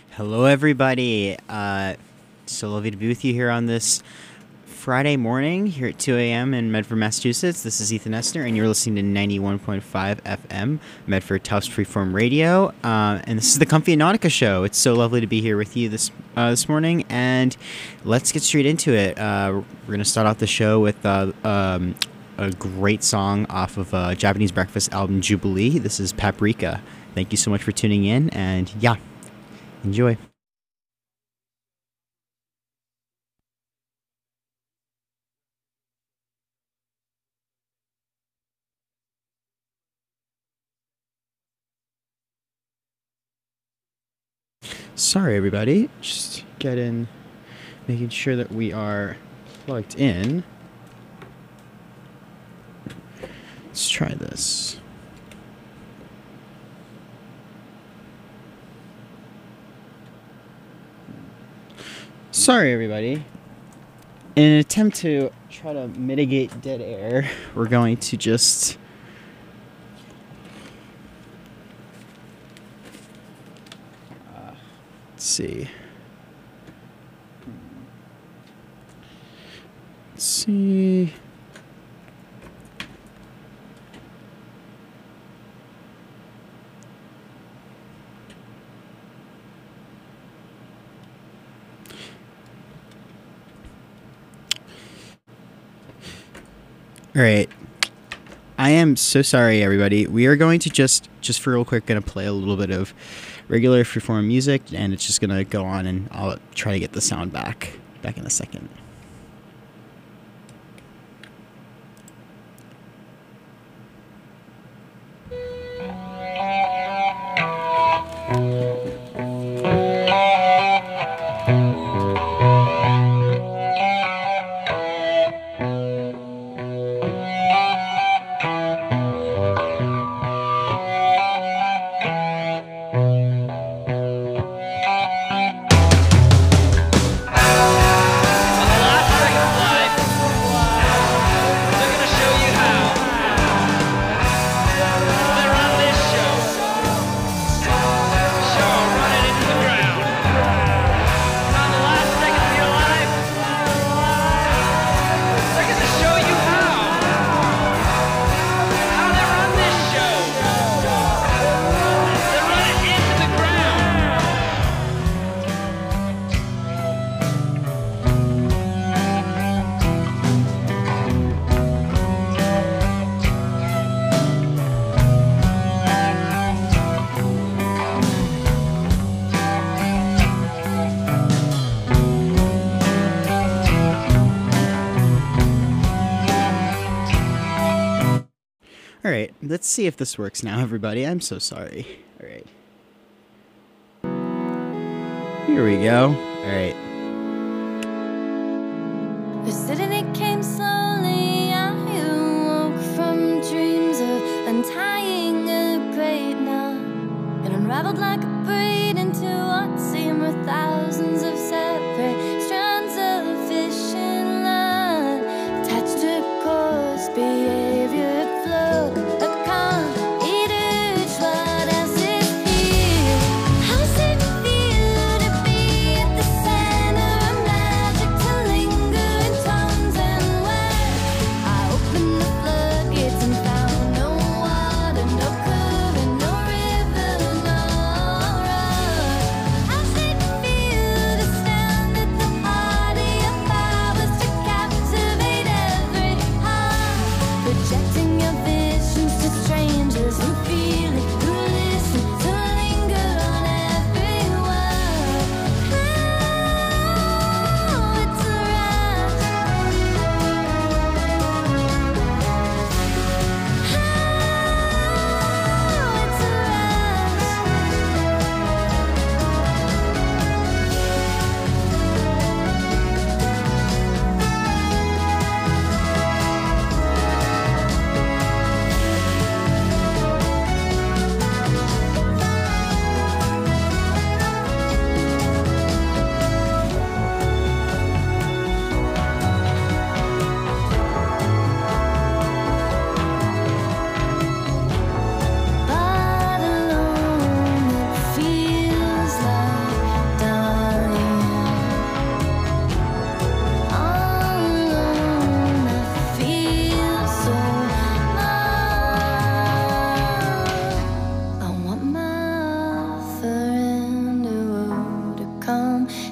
Hello, everybody. So lovely to be with you here on this Friday morning here at 2 a.m. in Medford, Massachusetts. This is Ethan Estner, and you're listening to 91.5 FM, Medford Tufts Freeform Radio. And this is the Comfy Nautica Show. It's so lovely to be here with you this morning, and let's get straight into it. We're going to start off the show with a great song off of Japanese Breakfast album Jubilee. This is Paprika. Thank you so much for tuning in, and yeah, enjoy. Sorry, everybody. Just making sure that we are plugged in. Let's try this. Sorry, everybody. In an attempt to try to mitigate dead air, we're going to just... let's see. Let's see... All right. I am so sorry, everybody. We are going to just for real quick, going to play a little bit of regular freeform music, and it's just going to go on, and I'll try to get the sound back in a second. All right, let's see if this works now, everybody. I'm so sorry. All right. Here we go. All right. The city came slowly. I woke from dreams of untying a great knot and unraveled like a braid into what seemed were thousands of separate strands of fishing line attached to course behavior flow. A calm eater, what else is here? How's it feel to be at the center of magic, to linger in tones and words?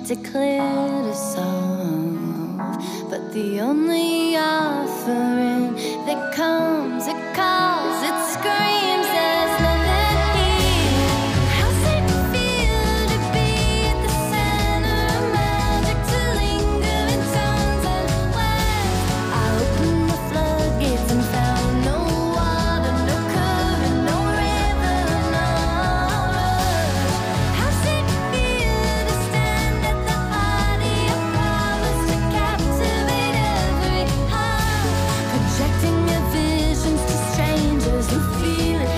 too clear to solve. But the only offering that comes, it calls, it screams, there's nothing here. How's it feel to be at the center of magic, to linger in tones unwest? I opened the floodgates and found no water, no current, no river, no rush. How's it feel to stand at the heart of your promise, to captivate every heart, projecting your visions to strangers who feel it?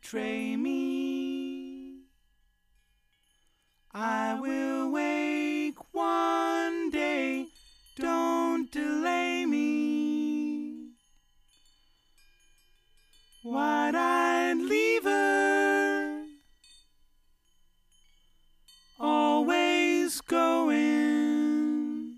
betray me. I will wake one day, don't delay me. Wide-eyed lever, always going.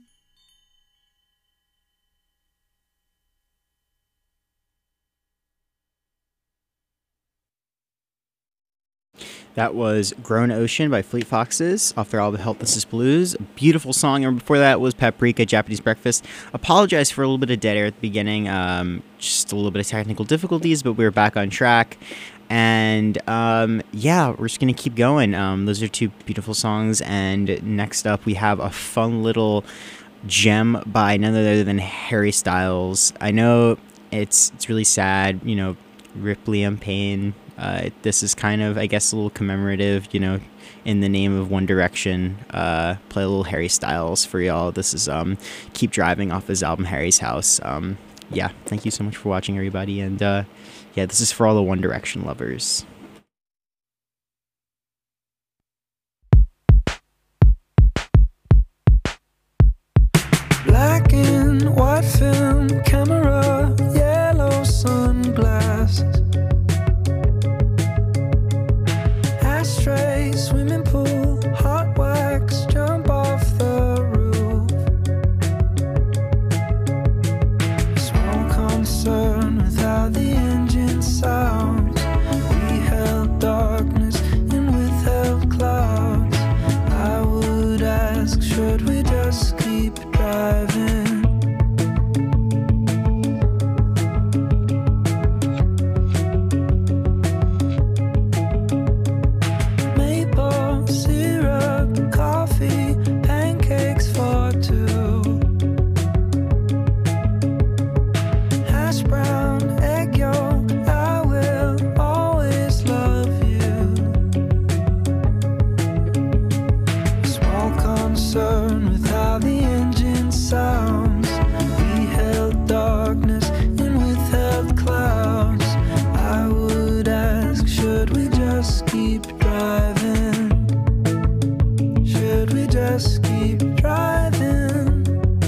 That was Grown Ocean by Fleet Foxes off their album Help This Is Blues. A beautiful song. And before that was Paprika, Japanese Breakfast. Apologize for a little bit of dead air at the beginning. Just a little bit of technical difficulties, but we were back on track. And yeah, we're just going to keep going. Those are two beautiful songs. And next up, we have a fun little gem by none other than Harry Styles. I know it's really sad, you know, Rip Liam Payne. This is kind of, I guess, a little commemorative, you know, in the name of One Direction. Play a little Harry Styles for y'all. This is Keep Driving off his album Harry's House. Yeah, thank you so much for watching, everybody. And yeah, this is for all the One Direction lovers. Black and white film camera, yellow sunglasses, ashtray, swimming pool, hot wax, jump off the roof. Small concern with how the engine sounds. We held darkness and withheld clouds. I would ask, should we just keep driving? Maple syrup, coffee, pancakes for two, hash brown, egg yolk, I will always love you. Small concern with how the engine sounds. We held darkness and withheld clouds. I would ask, should we just keep driving? Should we just keep driving?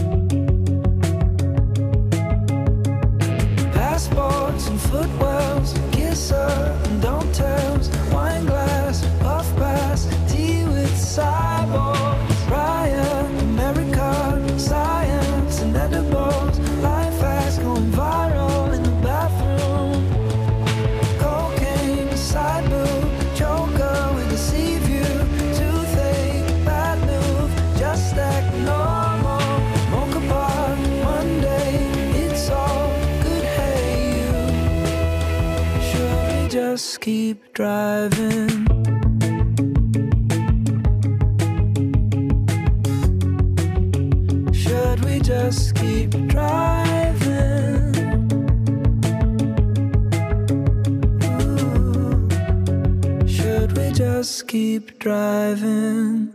Passports and footwells, kisser and don't tells, wine glass, puff pass, tea with cyborgs, Ryan, America, science and edibles, life fast going viral in the bathroom, cocaine, side boob, joker with a sea view, toothache, bad move, just act normal, mocha bar, Monday, it's all good, hey you, should we just keep driving? Should we just keep driving? Ooh, should we just keep driving?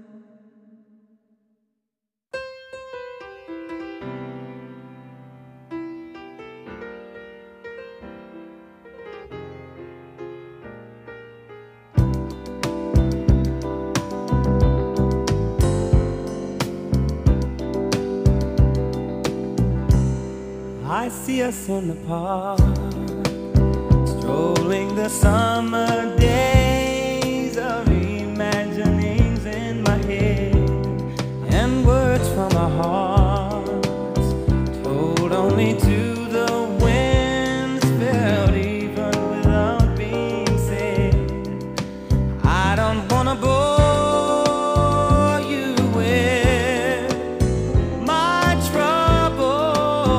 I see us in the park, strolling the summer days of imaginings in my head, and words from our hearts told only to the winds, felt even without being said. I don't wanna bore you with my trouble,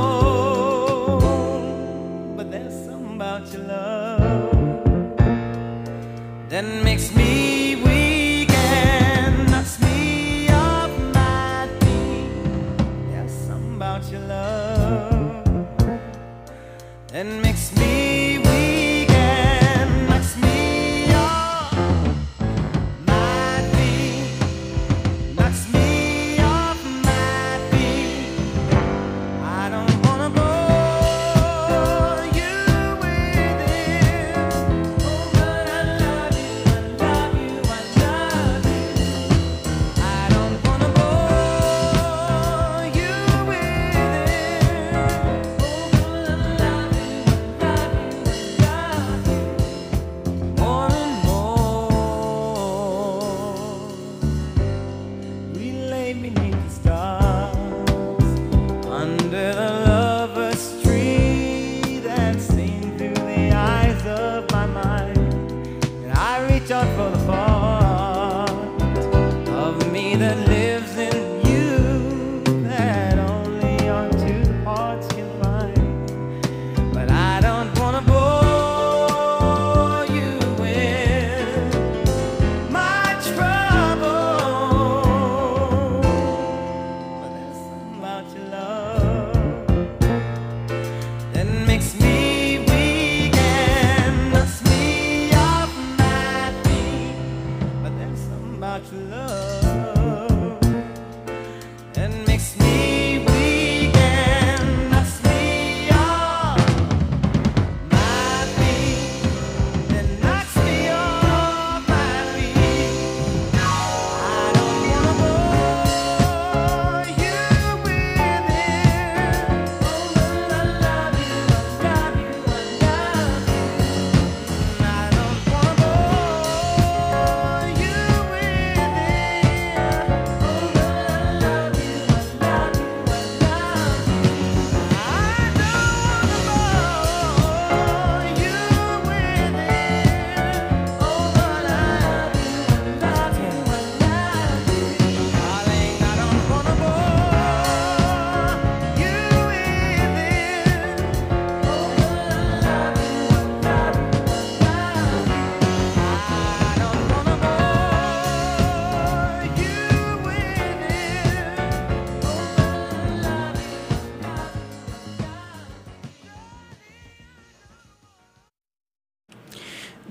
but there's something about your love that makes me weak and knocks me off my feet. There's something about your love that makes me weak and knocks me off my feet, knocks me off my feet. I don't wanna bore you with it, oh, but I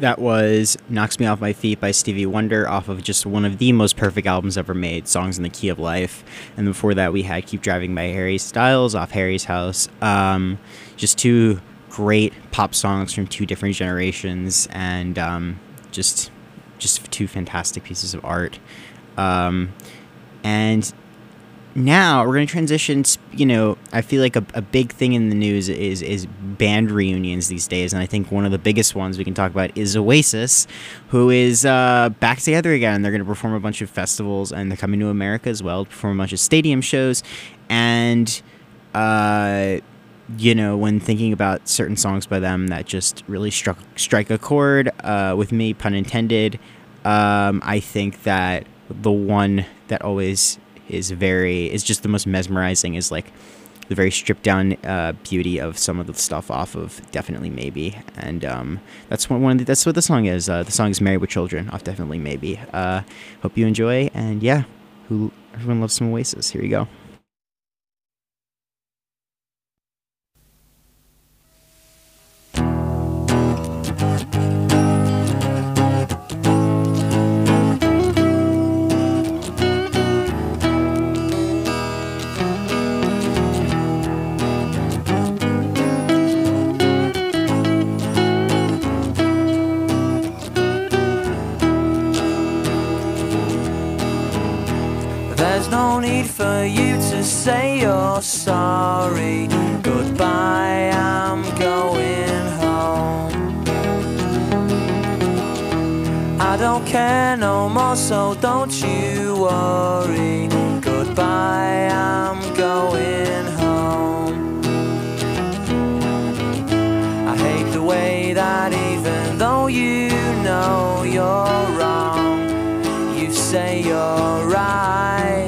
That was Knocks Me Off My Feet by Stevie Wonder off of just one of the most perfect albums ever made, Songs in the Key of Life. And before that, we had Keep Driving by Harry Styles off Harry's House. Just two great pop songs from two different generations, and just two fantastic pieces of art. And now we're going to transition. I feel like a big thing in the news is band reunions these days, and I think one of the biggest ones we can talk about is Oasis, who is back together again. They're going to perform a bunch of festivals, and they're coming to America as well to perform a bunch of stadium shows. And when thinking about certain songs by them that just really strike a chord with me, pun intended, I think that the one that always is just the most mesmerizing is like the very stripped down beauty of some of the stuff off of Definitely Maybe, and that's that's what the song is. The song is Married with Children off Definitely Maybe. Hope you enjoy, and yeah, everyone loves some Oasis. Here you go. No need for you to say you're sorry. Goodbye, I'm going home. I don't care no more, so don't you worry. Goodbye, I'm going home. I hate the way that even though you know you're wrong, you say you're right.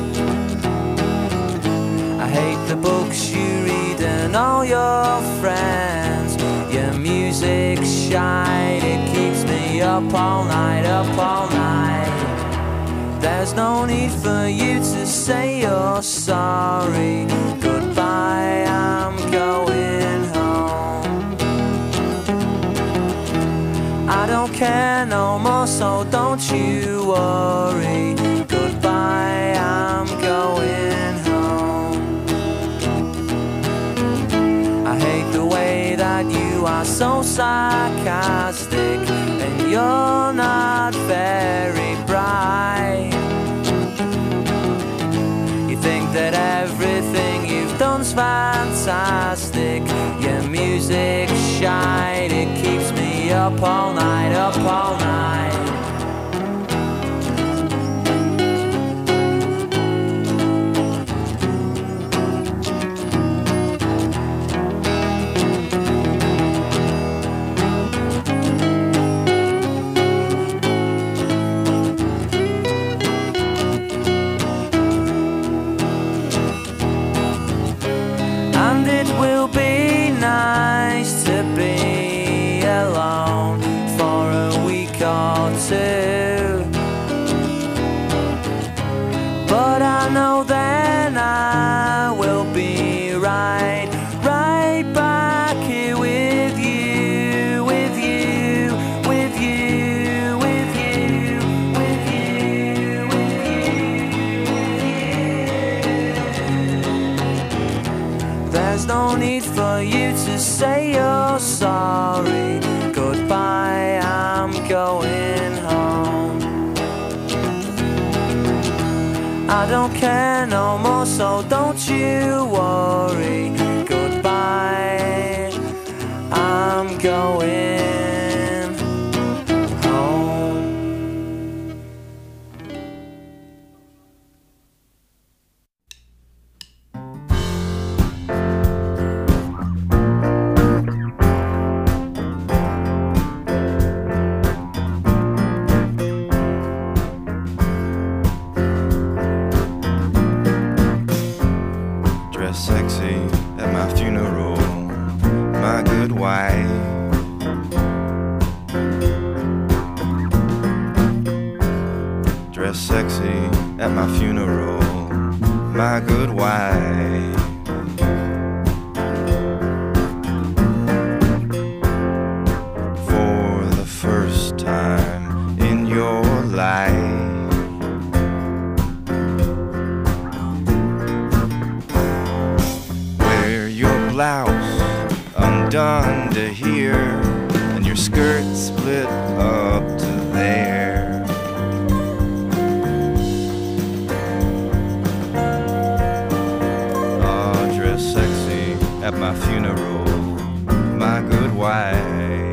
The books you read and all your friends, your music shine, it keeps me up all night, up all night. There's no need for you to say you're sorry. Goodbye, I'm going home. I don't care no more, so don't you worry. Goodbye, I'm going home. You are so sarcastic, and you're not very bright. You think that everything you've done's fantastic. Your music shine, it keeps me up all night, up all night. Nice to be alone for a week or two, but I know then I will be right back here with you, with you, with you, with you, with you, with you. There's no need for you to say you're sorry. Goodbye, I'm going home. I don't care no more, so don't you worry. Goodbye, I'm going home. Sexy at my funeral, my good wife. Dress sexy at my funeral, my good wife. For the blouse undone to here, and your skirt split up to there. Oh, dress sexy at my funeral, my good wife.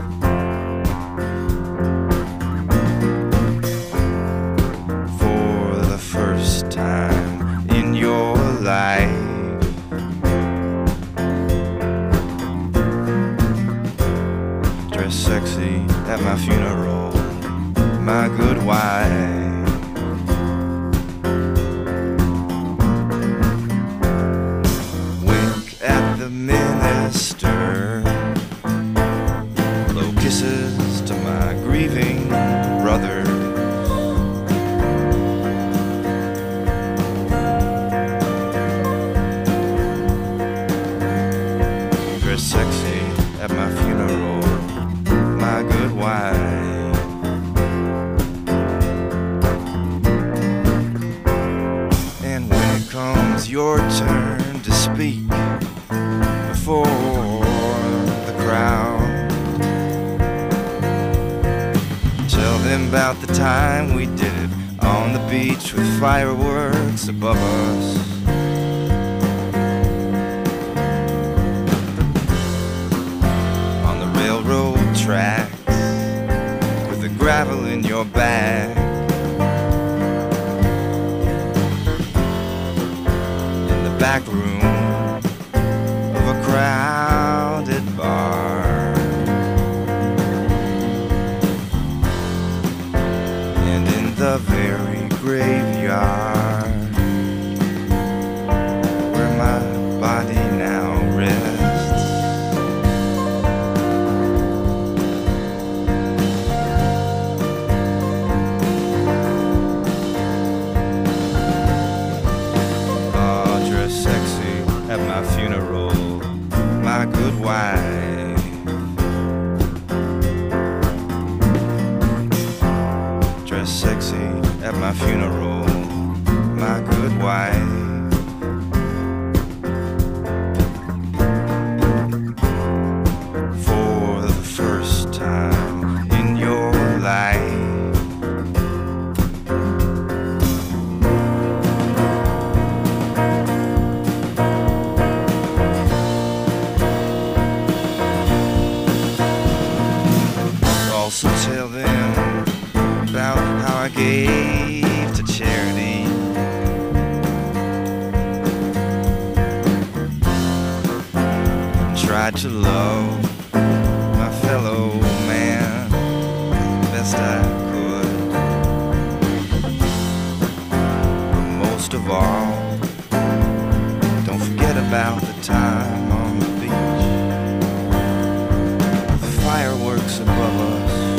For the first time in your life, dress sexy at my funeral, my good wife. Wink at the minister, blow kisses to my grieving brother. Dress sexy at my funeral, my good wife. And when it comes your turn to speak before the crowd, tell them about the time we did it on the beach with fireworks above us. On the railroad tracks with the gravel in your bag. In the back room of a crowded bar. And in the very graveyard where my body now rests. Oh, dress sexy at my funeral, my good wife. Dress sexy at my funeral, my good wife. For the first time in your life. Also tell them about how I gave to charity. Tried to love my fellow man best I could. But most of all, don't forget about the time on the beach, the fireworks above us.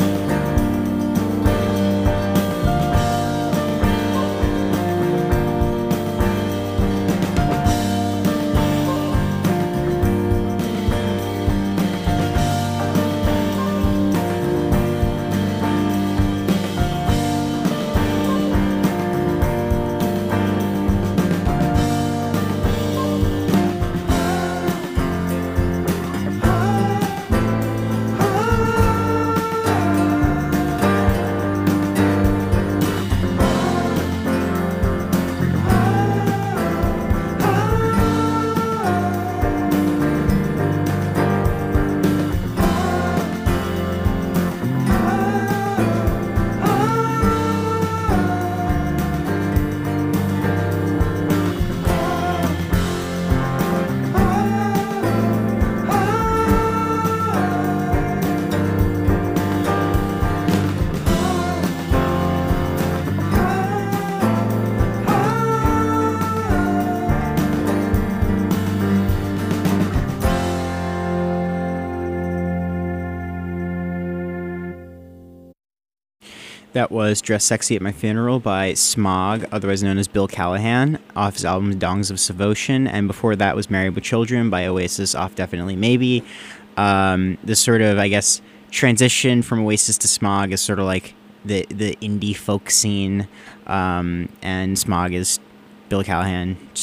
That was Dress Sexy at My Funeral by Smog, otherwise known as Bill Callahan, off his album Dongs of Savotion. And before that was Married with Children by Oasis, off Definitely Maybe. This sort of, I guess, transition from Oasis to Smog is sort of like the indie folk scene. And Smog is Bill Callahan, just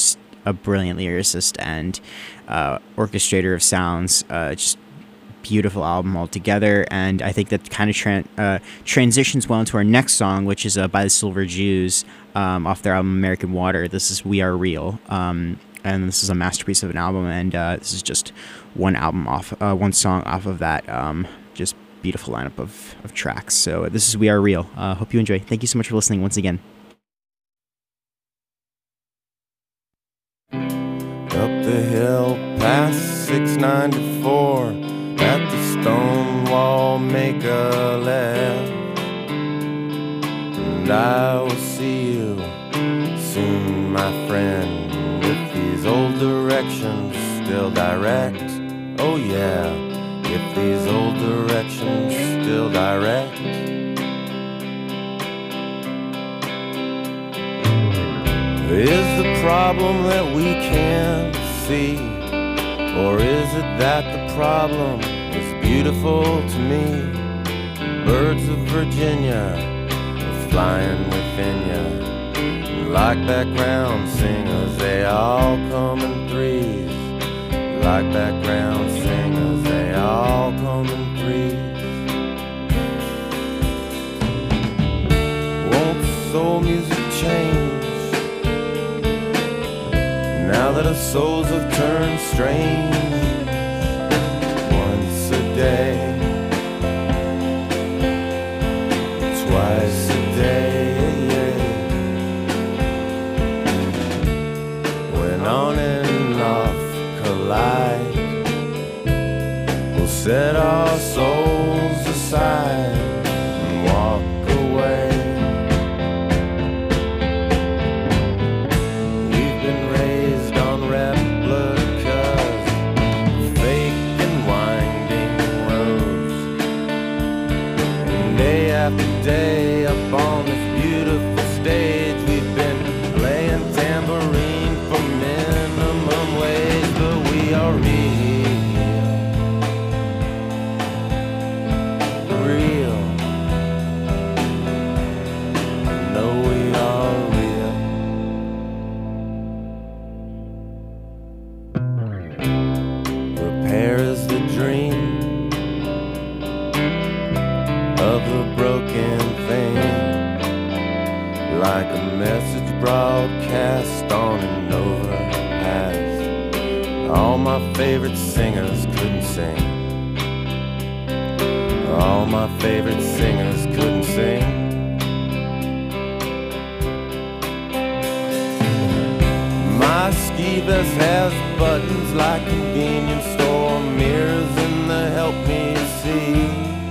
a brilliant lyricist and orchestrator of sounds. Just beautiful album altogether, and I think that kind of transitions well into our next song, which is by the Silver Jews off their album American Water. This is We Are Real, and this is a masterpiece of an album, and this is just one song off of that just beautiful lineup of tracks. So this is We Are Real. Hope you enjoy. Thank you so much for listening once again. Up the hill past 694, at the stone wall make a left, and I will see you soon, my friend, if these old directions still direct. Oh yeah, if these old directions still direct. Is the problem that we can't see, or is it that the problem is beautiful to me? Birds of Virginia are flying within you, like background singers, they all come in threes. Like background singers, they all come in threes. Won't soul music change now that our souls have turned strange? Once a day, twice a day, when on and off collide, we'll set our souls aside and walk away. We've been raised on replicas, fake and winding roads, and day after day up on this beautiful stage, we've been playing tambourine for minimum wage, but we are real. I know we are real. Repair is the dream of the broken thing, like a message broadcast on an overpass. All my favorite singers couldn't sing. All my favorite singers couldn't sing. My ski vest has buttons like convenience store mirrors, and they help me see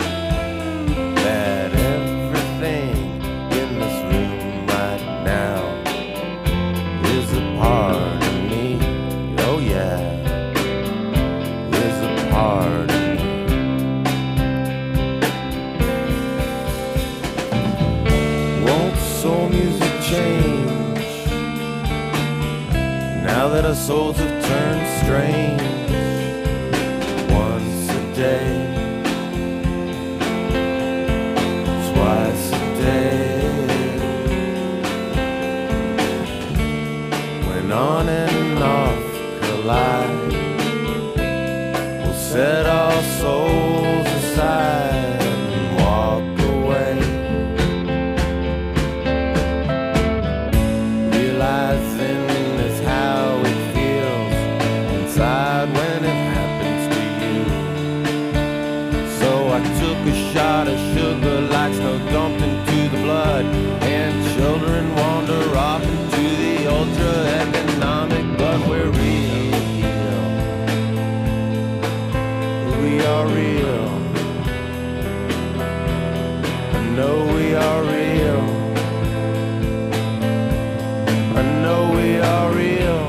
that everything in this room right now is a part of me. Oh yeah, is a part of me. Won't soul music change now that our souls have turned strange? Once a day, twice a day, when on and off collide, we'll set our souls aside and walk away, realizing this how it feels inside when it happens to you. So I took a shot of sugar like snow dumped into the blood, and children wander off into the ultra-economic, but we're real. We are real. I know we are real. I know we are real.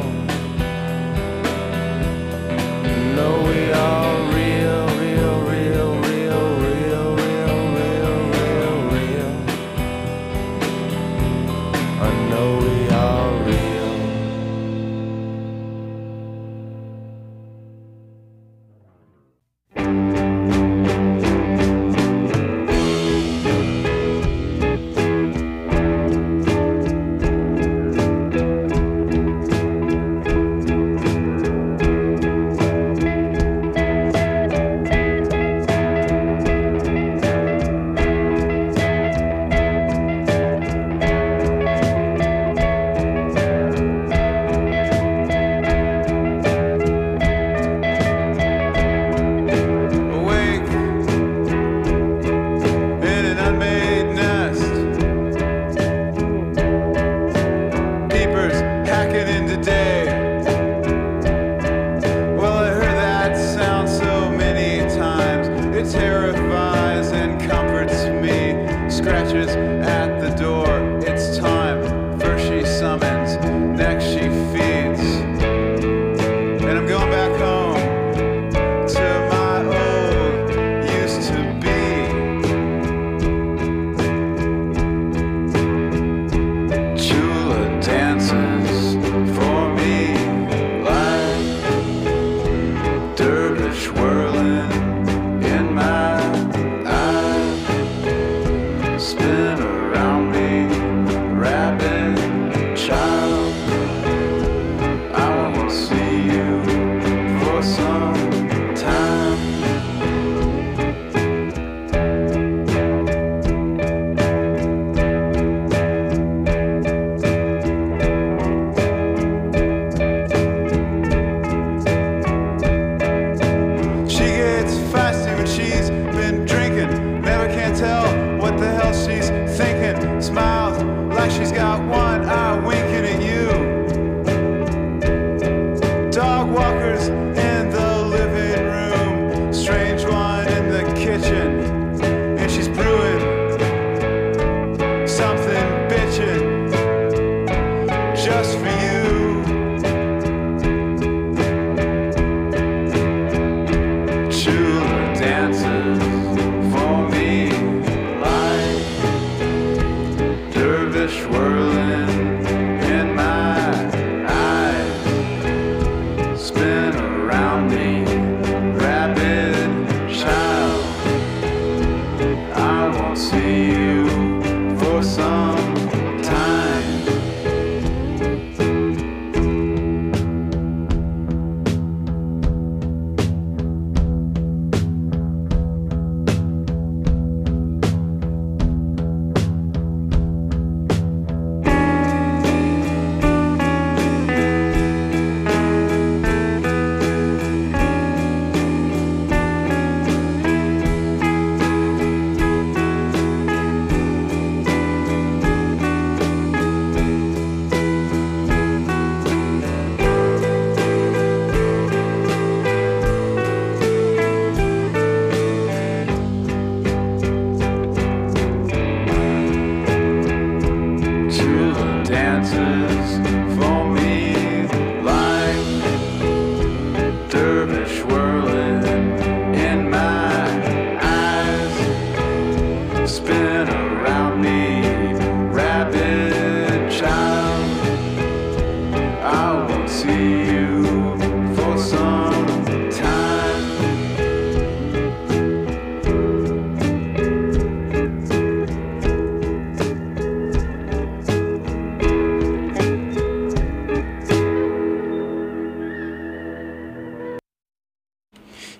I know we are real, real, real, real, real, real, real, real, real.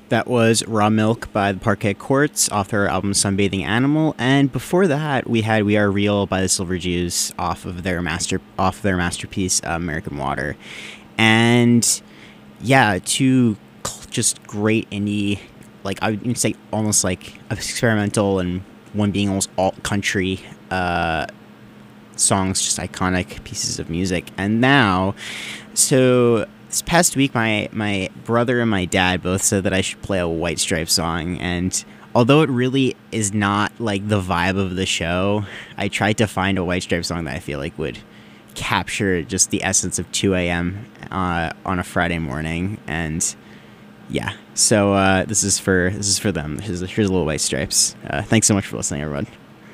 That was Raw Milk by the Parquet Courts off their album Sunbathing Animal, and before that we had We Are Real by the Silver Jews off their masterpiece American Water. And yeah, two just great indie, like I would say almost like experimental, and one being almost alt country songs, just iconic pieces of music. And now, so this past week, my brother and my dad both said that I should play a White Stripes song, and although it really is not like the vibe of the show, I tried to find a White Stripes song that I feel like would capture just the essence of 2 a.m. On a Friday morning. And yeah, so this is for them. Here's a little White Stripes. Thanks so much for listening, everyone.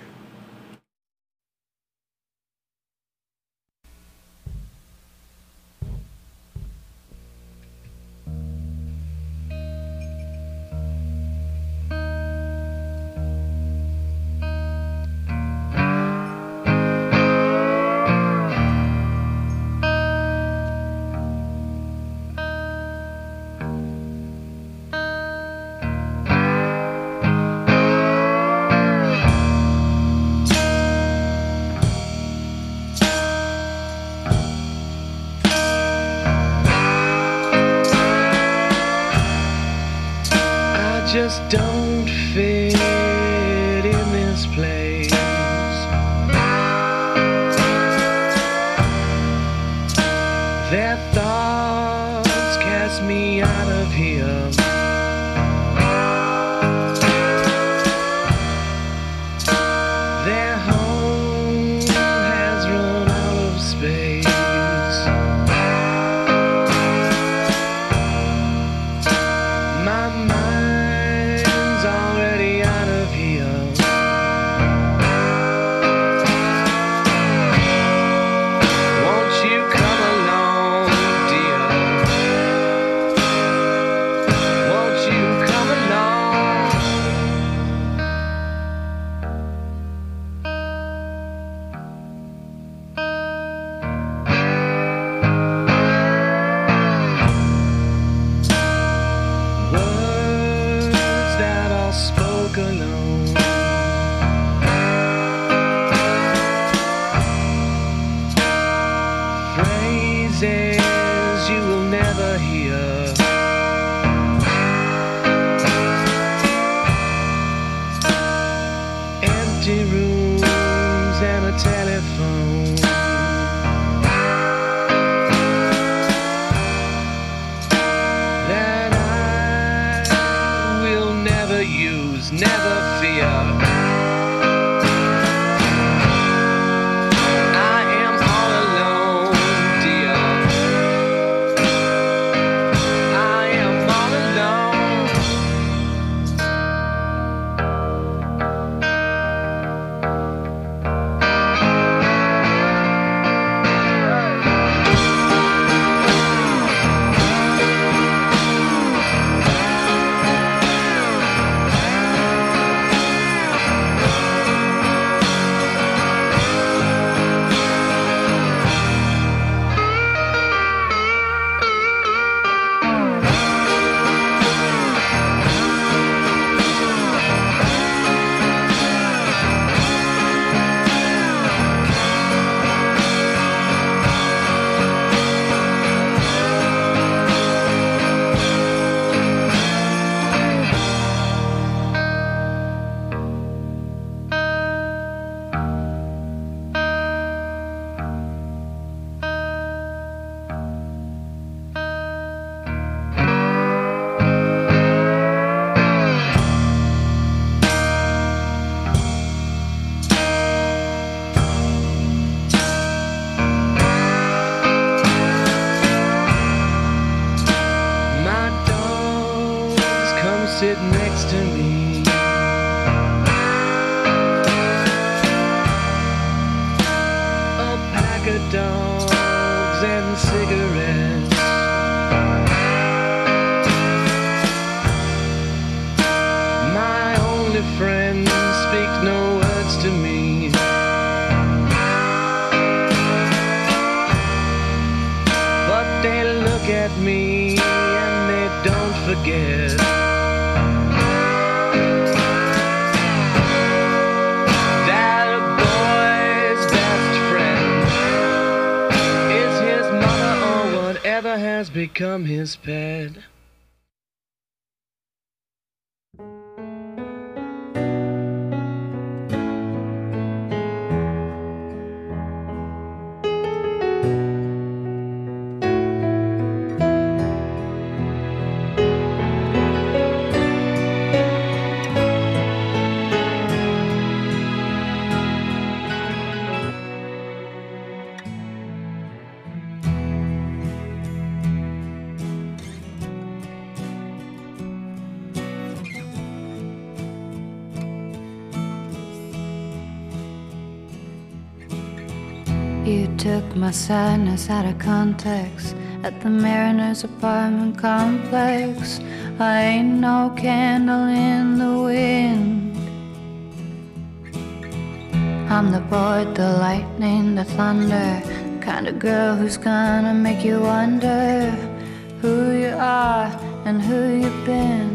Just don't fit in this place. Their thoughts cast me out of here. Their home has run out of space. My mind's already out of here. Won't you come along, dear? Won't you come along? Words that are spoken alone. Phrases you will never hear. Empty rooms and a telephone. That I will never use, never fear. I am all alone, dear. I am all alone. My dogs come sit next to me. A pack of dogs and cigarettes. My only friend speaks no words to me. But they look at me and they don't forget. become his pet. You took my sadness out of context at the Mariners apartment complex. I ain't no candle in the wind. I'm the board, the lightning, the thunder, the kind of girl who's gonna make you wonder who you are and who you've been.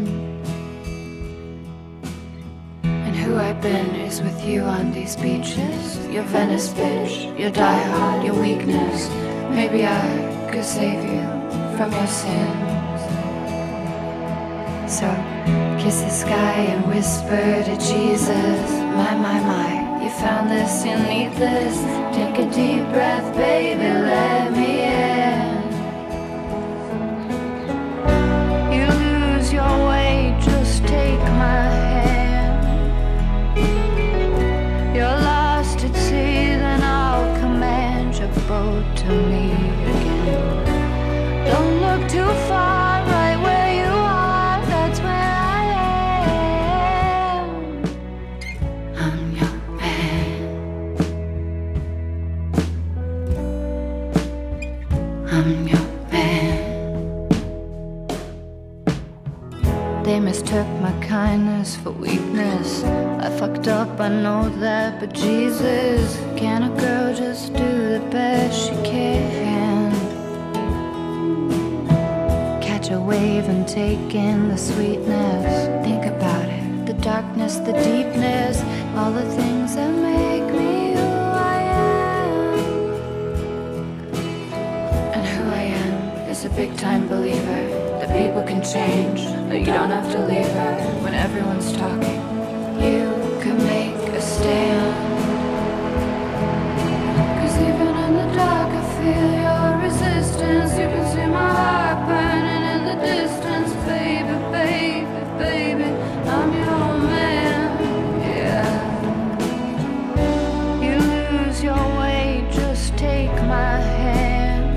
Who I've been is with you on these beaches. Your Venice bitch, your diehard, your weakness. Maybe I could save you from your sins. So kiss the sky and whisper to Jesus. My, you found this, you need this. Take a deep breath, baby, let me in. You lose your way, just take my hand. You're lost at sea, then I'll command your boat to me again. Don't look too far, right where you are, that's where I am. I'm your man. I'm your man. They mistook my kindness for weakness. I fucked up, I know that, but Jesus, can a girl just do the best she can? Catch a wave and take in the sweetness. Think about it, the darkness, the deepness, all the things that make me who I am. And who I am is a big time believer that people can change, that you don't have to leave her when everyone's talking. You can make a stand. 'Cause even in the dark I feel your resistance. You can see my heart burning in the distance. Baby, baby, baby, I'm your man, yeah. You lose your way, just take my hand.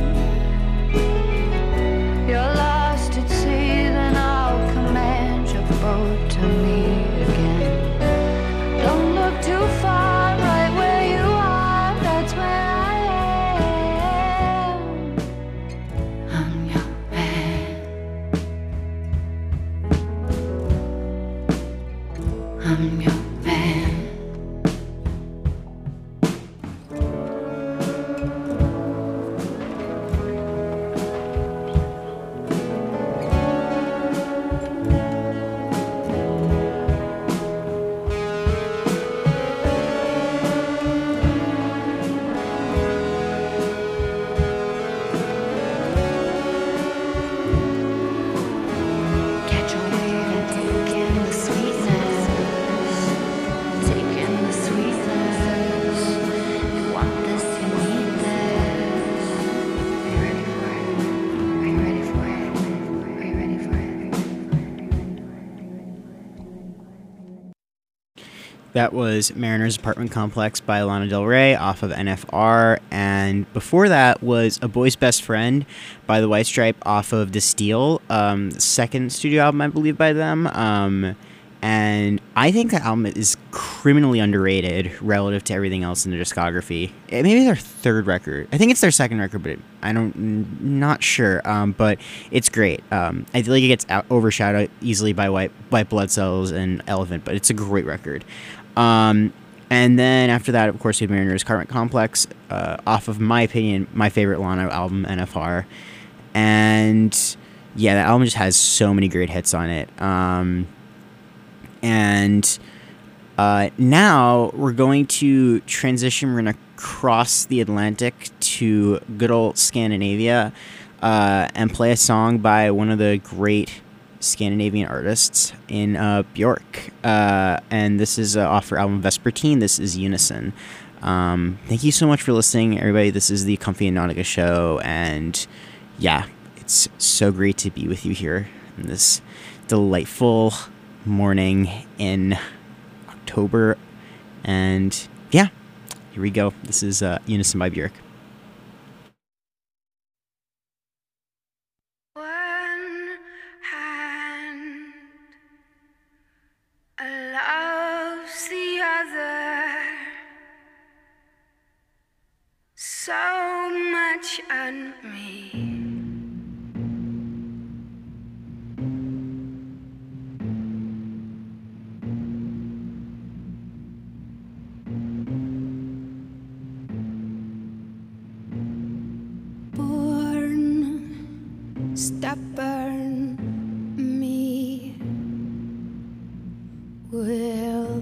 You're lost at sea, then I'll command your boat to me again. Don't look too far, right where you are, that's where I am. I'm your man. I'm your man. Catch a wave and take in the sweetness. Take in the sweetness. You want this, you need this. Are you ready for it? Are you ready for it? Are you ready for it? That was Mariner's Apartment Complex by Lana Del Rey off of NFR, and before that was A Boy's Best Friend by The White Stripe off of The Steel, second studio album, I believe, by them. And I think that album is criminally underrated relative to everything else in their discography. Maybe their third record. I think it's their second record, but not sure. But it's great. I feel like it gets overshadowed easily by White Blood Cells and Elephant, but it's a great record. And then after that, of course, we had Mariner's Apartment Complex, off of my opinion, my favorite Lana album, NFR. And yeah, that album just has so many great hits on it. And now we're going to transition. We're going to cross the Atlantic to good old Scandinavia. and play a song by one of the great Scandinavian artists in Bjork. And this is off her album Vespertine. This is Unison. Thank you so much for listening, everybody. This is the Comfy and Nautica show, and yeah, it's so great to be with you here in this delightful morning in October. And yeah, here we go. This is Unison by Björk. One hand loves the other so much on me. Stubborn me will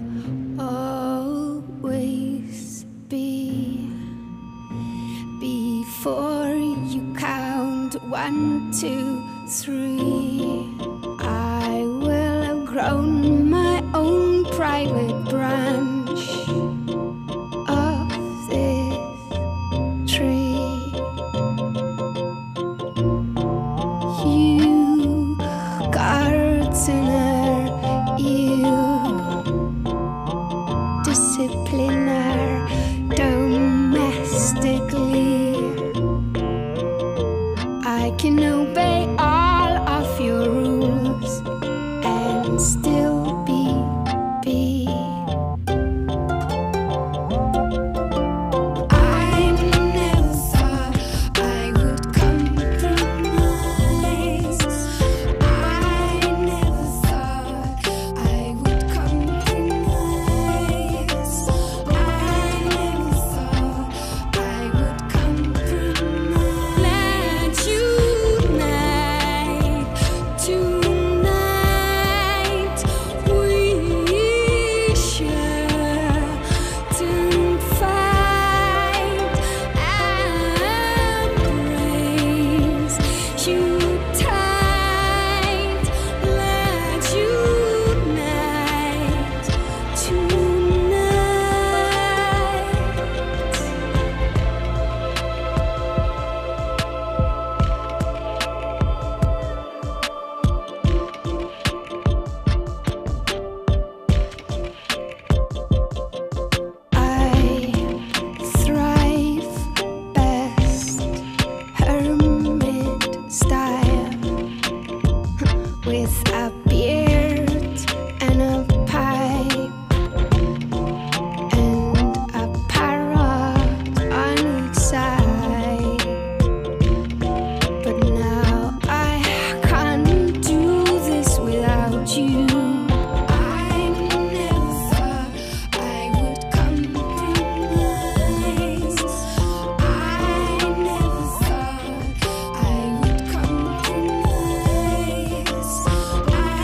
always be. Before you count 1, 2, 3, I will have grown my own private branch of this tree. You gardener, you discipliner domestically, I can obey all of your rules and still be. I never thought I would compromise. I never thought I would compromise. I never thought I would compromise. Let's unite tonight. We share to fight and praise you tight. Let's unite I thrive best hermit style, with a beard and a pipe and a parrot on each side. But now I can't do this without you. I never thought I would compromise. I never thought I would compromise. I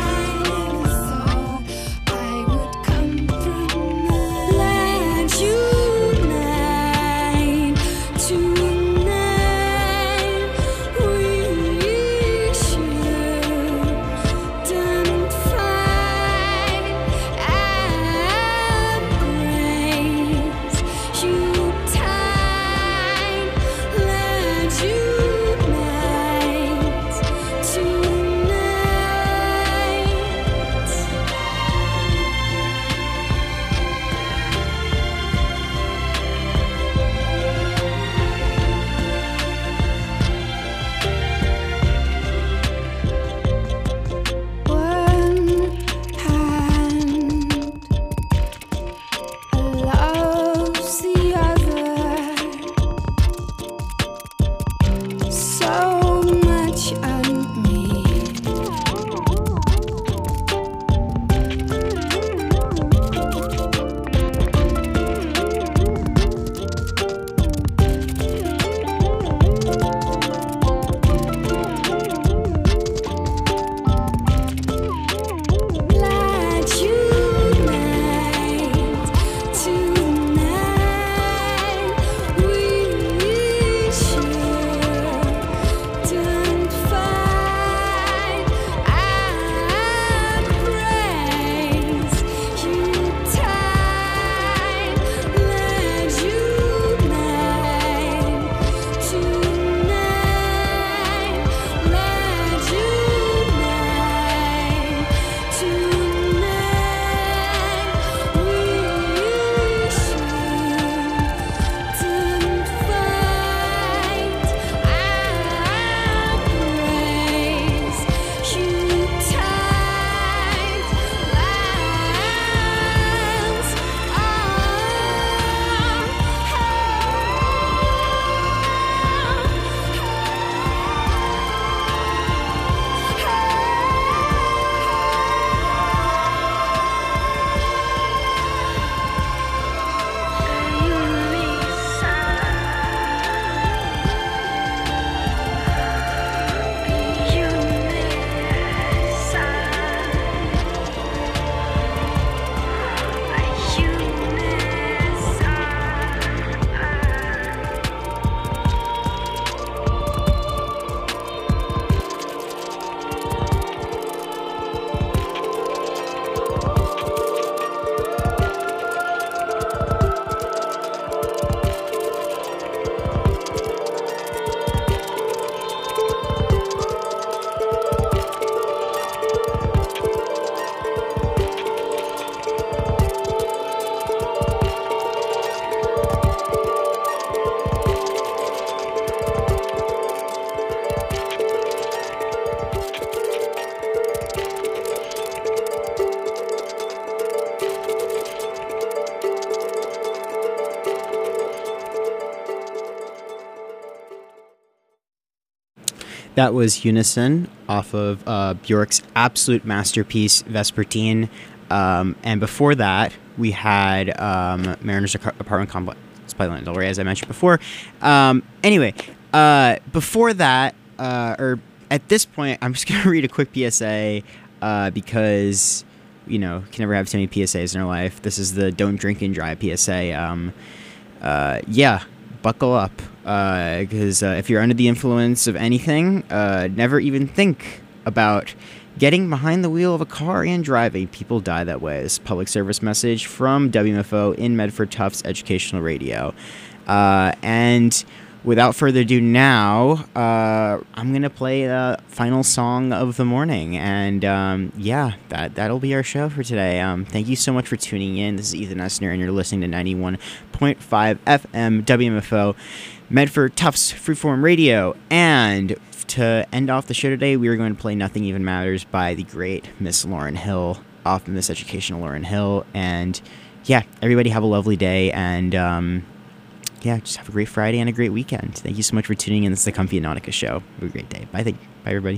That was Unison off of Bjork's absolute masterpiece, Vespertine. And before that, we had Mariner's Apartment Complex by Lana Del Rey, as I mentioned before. Anyway, before that, or at this point, I'm just going to read a quick PSA because, you know, you can never have too many PSAs in our life. This is the Don't Drink and Drive PSA. Yeah, buckle up. Because if you're under the influence of anything, never even think about getting behind the wheel of a car and driving. People die that way. This public service message from WMFO in Medford Tufts Educational Radio. And without further ado now, I'm going to play the final song of the morning. And yeah, that'll be our show for today. Thank you so much for tuning in. This is Ethan Essner, and you're listening to 91.5 FM WMFO. Medford Tufts Freeform Radio. And to end off the show today, we are going to play Nothing Even Matters by the great Miss Lauryn Hill, off Miss Educational Lauryn Hill. And yeah, everybody have a lovely day, and yeah, just have a great Friday and a great weekend. Thank you so much for tuning in. This is the Comfy Nautica Show. Have a great day. Bye, everybody.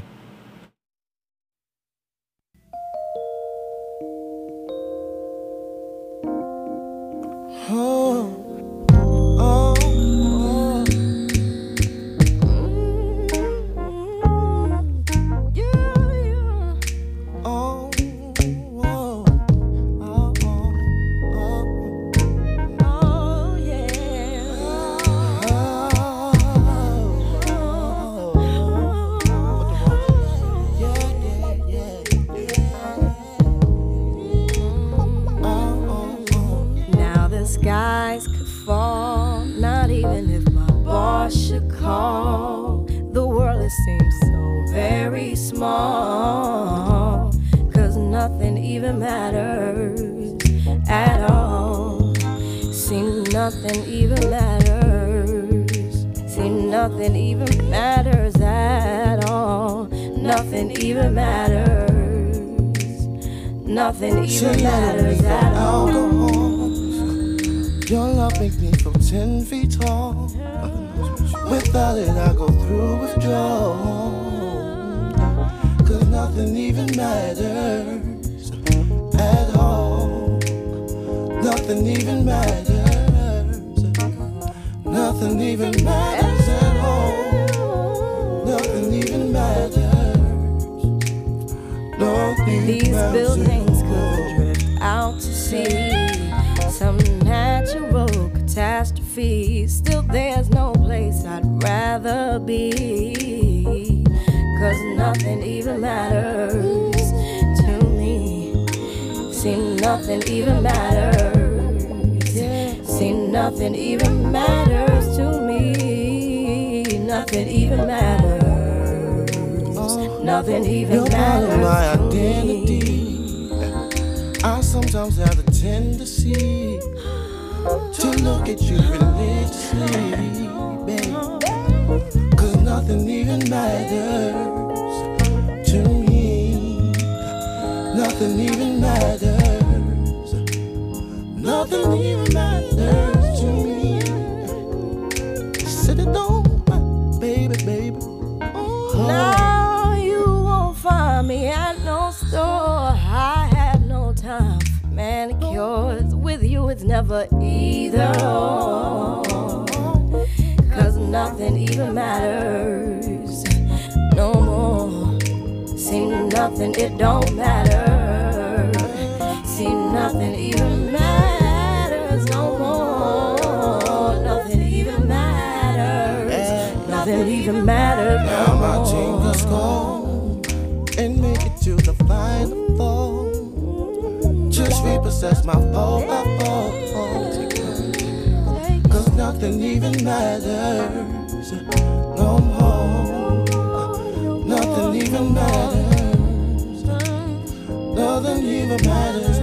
Skies could fall, not even if my boss should call. The world it seems so very small, 'cause nothing even matters at all. See, nothing even matters. See, nothing even matters at all. Nothing even matters. Nothing even matters at all. Your love makes me feel 10 feet tall. Without it, I go through withdrawal. 'Cause nothing even matters at all. Nothing even matters. Nothing even matters at all. Nothing even matters. Nothing These matters buildings could drift out to sea. Some natural catastrophe. Still there's no place I'd rather be. 'Cause nothing even matters to me. See, nothing even matters. See, nothing even matters to me. Nothing even matters. Nothing even matters my to identity. me. I sometimes have the tendency to look at you religiously, babe. 'Cause nothing even matters to me. Nothing even matters. Nothing even matters to me. Sit it down, baby, baby. Now you won't find me at no store. I have no time for manicures. With you it's never either or. 'Cause nothing even matters no more. See, nothing, it don't matter. See, nothing even matters no more. Nothing even matters. Nothing even matters no Now my more. team can score and make it to the final four. Just repossess my pole. 'Cause nothing even matters no more. Nothing even matters. Nothing even matters.